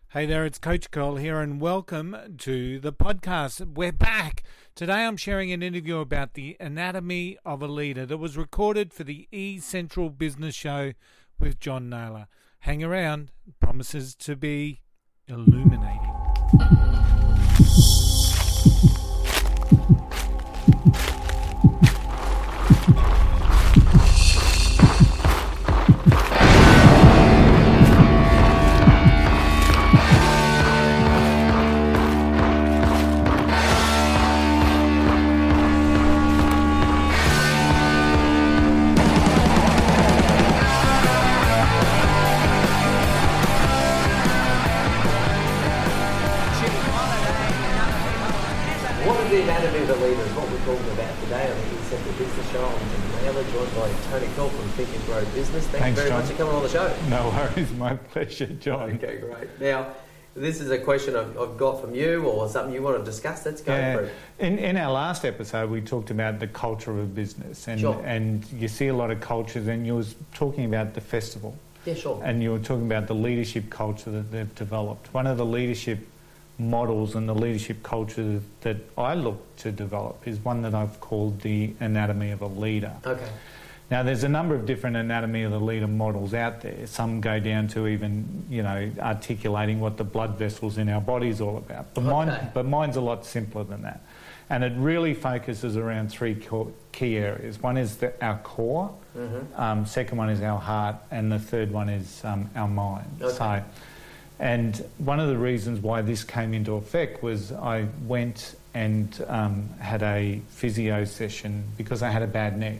Hey there, it's Coach Cole here, and welcome to the podcast. We're back. Today I'm sharing an interview about the anatomy of a leader that was recorded for the eCentral Business Show with John Naylor. Hang around, it promises to be illuminating. The anatomy of a leader is what we're talking about today on the eCentral Business Show. I'm John Naylor, joined by Tony Cole from Think and Grow Business. Thanks very much for coming on the show. No worries, my pleasure, John. Okay, great. Now, this is a question I've got from you, or something you want to discuss. Let's go for it. In our last episode, we talked about the culture of a business, and Sure. and you see a lot of cultures, and you was talking about the festival. Yeah, sure. And you were talking about the leadership culture that they've developed. One of the leadership models and the leadership culture that I look to develop is one that I've called the anatomy of a leader. Okay. Now, there's a number of different anatomy of the leader models out there. Some go down to even, articulating what the blood vessels in our body is all about. But mine's a lot simpler than that. And it really focuses around three key areas. One is our core, second one is our heart, and the third one is our mind. Okay. And one of the reasons why this came into effect was I went and had a physio session because I had a bad neck.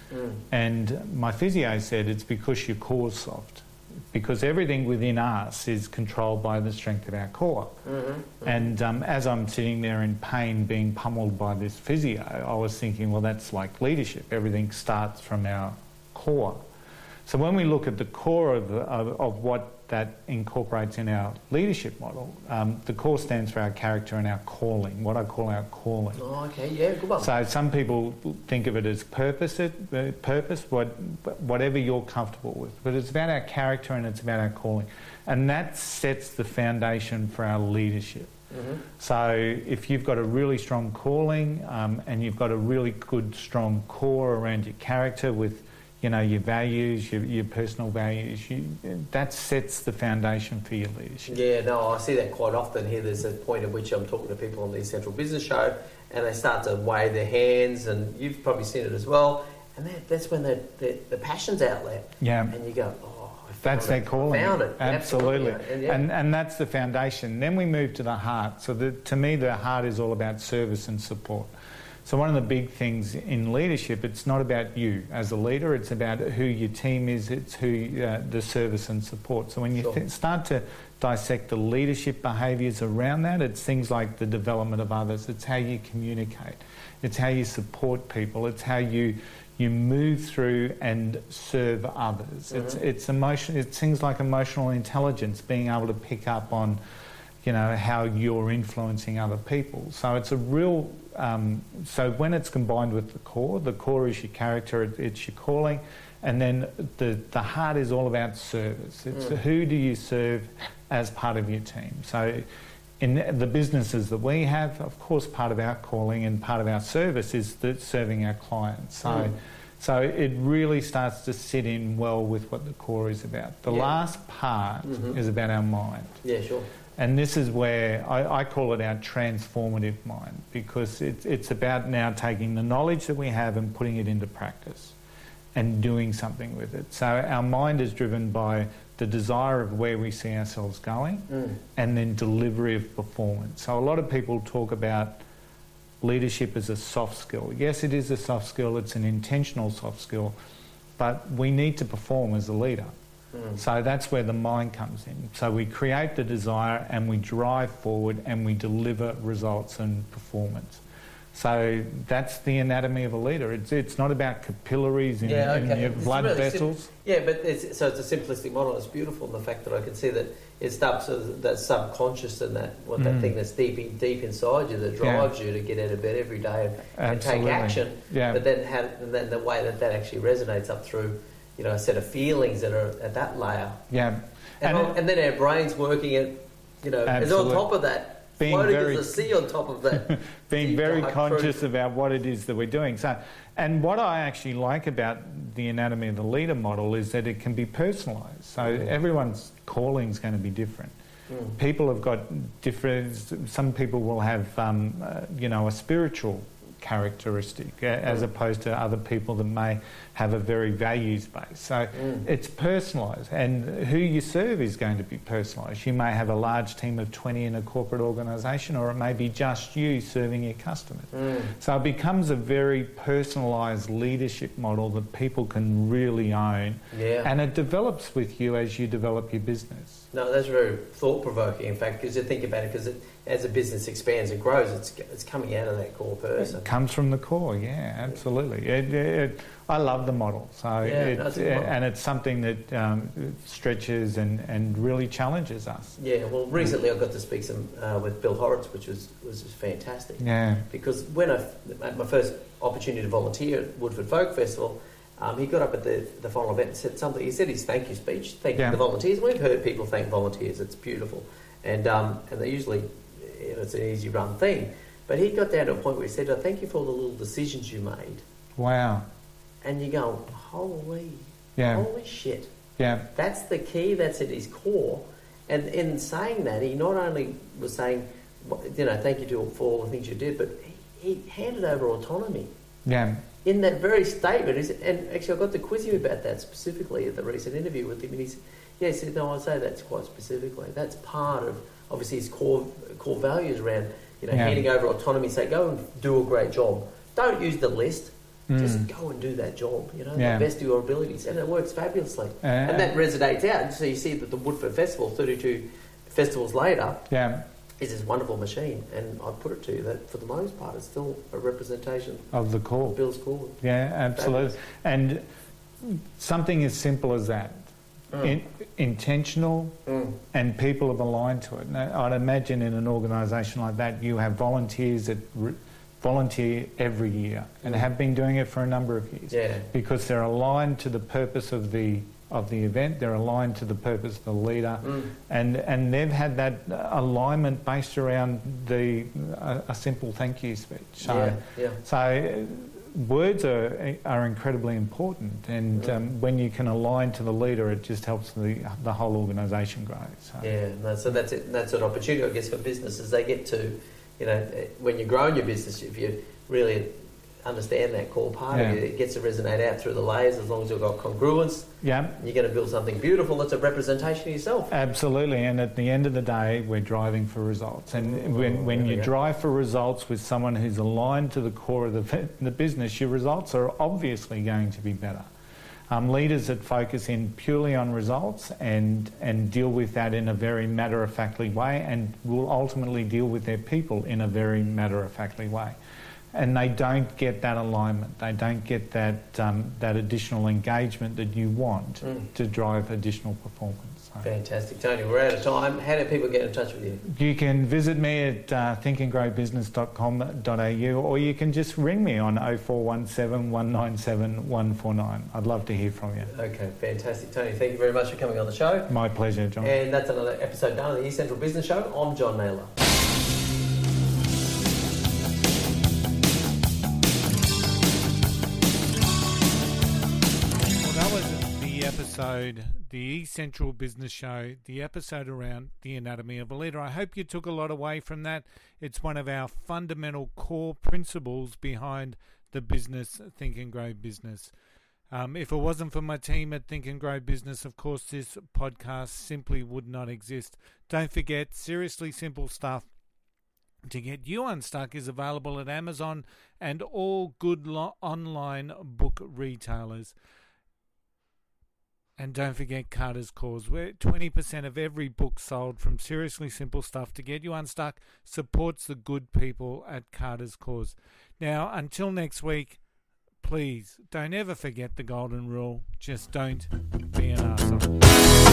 And my physio said it's because your core's soft, because everything within us is controlled by the strength of our core. And as I'm sitting there in pain being pummeled by this physio, I was thinking, well, that's like leadership. Everything starts from our core. So when we look at the core of what that incorporates in our leadership model, the core stands for our character and our calling, what I call our calling. Oh, okay, yeah, good one. So some people think of it as purpose, whatever you're comfortable with. But it's about our character and it's about our calling. And that sets the foundation for our leadership. So if you've got a really strong calling and you've got a really good, strong core around your character with your values, your personal values, that sets the foundation for your leadership. Yeah, no, I see that quite often here. There's a point at which I'm talking to people on the eCentral Business Show and they start to wave their hands, and you've probably seen it as well, and that's when the passion's out there. Yeah. And you go, that's their calling. Found it. Absolutely. And that's the foundation. Then we move to the heart. So to me, the heart is all about service and support. So one of the big things in leadership, it's not about you as a leader, it's about who your team is, it's who the service and support. So when you start to dissect the leadership behaviours around that, it's things like the development of others, it's how you communicate, it's how you support people, it's how you move through and serve others. It's emotion. It's things like emotional intelligence, being able to pick up on how you're influencing other people. So it's a real... so when it's combined with the core is your character, it's your calling, and then the heart is all about service. It's who do you serve as part of your team. So in the businesses that we have, of course, part of our calling and part of our service is serving our clients. So it really starts to sit in well with what the core is about. The last part is about our mind. Yeah, sure. And this is where I call it our transformative mind, because it's about now taking the knowledge that we have and putting it into practice and doing something with it. So our mind is driven by the desire of where we see ourselves going and then delivery of performance. So a lot of people talk about leadership as a soft skill. Yes, it is a soft skill. It's an intentional soft skill. But we need to perform as a leader. So that's where the mind comes in. So we create the desire and we drive forward and we deliver results and performance. So that's the anatomy of a leader. It's not about capillaries in your blood vessels. But it's a simplistic model. It's beautiful in the fact that I can see that it starts that subconscious and that thing that's deep inside you that drives you to get out of bed every day and take action. Yeah. But then the way that actually resonates up through a set of feelings that are at that layer. Yeah. And then our brain's working at you know, Absolutely. is on top of that. Floating as a sea on top of that. Being very conscious about what it is that we're doing. So, and what I actually like about the Anatomy of the Leader model is that it can be personalised. So everyone's calling is going to be different. People have got different. Some people will have, a spiritual characteristic as opposed to other people that may have a very values base. So it's personalised, and who you serve is going to be personalised. You may have a large team of 20 in a corporate organisation, or it may be just you serving your customers. So it becomes a very personalised leadership model that people can really own, and it develops with you as you develop your business. No, that's very thought-provoking, in fact, because you think about it, because as a business expands and grows, it's coming out of that core person. It comes from the core, yeah, absolutely. I love the model, so and it's something that stretches and really challenges us. Yeah, well, recently I got to speak with Bill Horrocks, which was fantastic. Yeah. Because when I had my first opportunity to volunteer at Woodford Folk Festival, he got up at the final event and said something. He said his thank you speech, thanking the volunteers. We've heard people thank volunteers. It's beautiful, and they usually, it's an easy run thing. But he got down to a point where he said, "Thank you for all the little decisions you made." Wow. And you go, holy shit. Yeah. That's the key. That's at his core. And in saying that, he not only was saying, thank you for all the things you did, but he handed over autonomy. Yeah. In that very statement, and actually I got to quiz him about that specifically at the recent interview with him, and he said, no, I'd say that's quite specifically. That's part of, obviously, his core values around, handing over autonomy, say, go and do a great job. Don't use the list. Just go and do that job, the best of your abilities. And it works fabulously. And that resonates out. So you see that the Woodford Festival, 32 festivals later, is this wonderful machine. And I put it to you that for the most part, it's still a representation of the core. Bill's core. Yeah, absolutely. And something as simple as that. Intentional, and people have aligned to it. Now, I'd imagine in an organisation like that, you have volunteers that volunteer every year and have been doing it for a number of years because they're aligned to the purpose of the event, they're aligned to the purpose of the leader, and they've had that alignment based around a simple thank you speech. So words are incredibly important, and when you can align to the leader, it just helps the whole organisation grow. So that's it. That's an opportunity, I guess, for businesses. They get to, when you're growing your business, if you really understand that core part of it, it gets to resonate out through the layers. As long as you've got congruence, you're going to build something beautiful that's a representation of yourself. Absolutely, and at the end of the day, we're driving for results. And when you drive for results with someone who's aligned to the core of the business, your results are obviously going to be better. Leaders that focus in purely on results and deal with that in a very matter-of-factly way, and will ultimately deal with their people in a very matter-of-factly way. And they don't get that alignment. They don't get that additional engagement that you want to drive additional performance. So. Fantastic. Tony, we're out of time. How do people get in touch with you? You can visit me at thinkandgrowbusiness.com.au, or you can just ring me on 0417 197 149. I'd love to hear from you. Okay, fantastic. Tony, thank you very much for coming on the show. My pleasure, John. And that's another episode done of the East Central Business Show. I'm John Naylor. The East Central Business Show, the episode around the anatomy of a leader. I hope you took a lot away from that. It's one of our fundamental core principles behind the business Think and Grow Business. If it wasn't for my team at Think and Grow Business, of course, this podcast simply would not exist. Don't forget, Seriously Simple Stuff to get you unstuck is available at Amazon and all good online book retailers. And don't forget Carter's Cause, where 20% of every book sold from Seriously Simple Stuff to get you unstuck supports the good people at Carter's Cause. Now, until next week, please don't ever forget the golden rule. Just don't be an arsehole.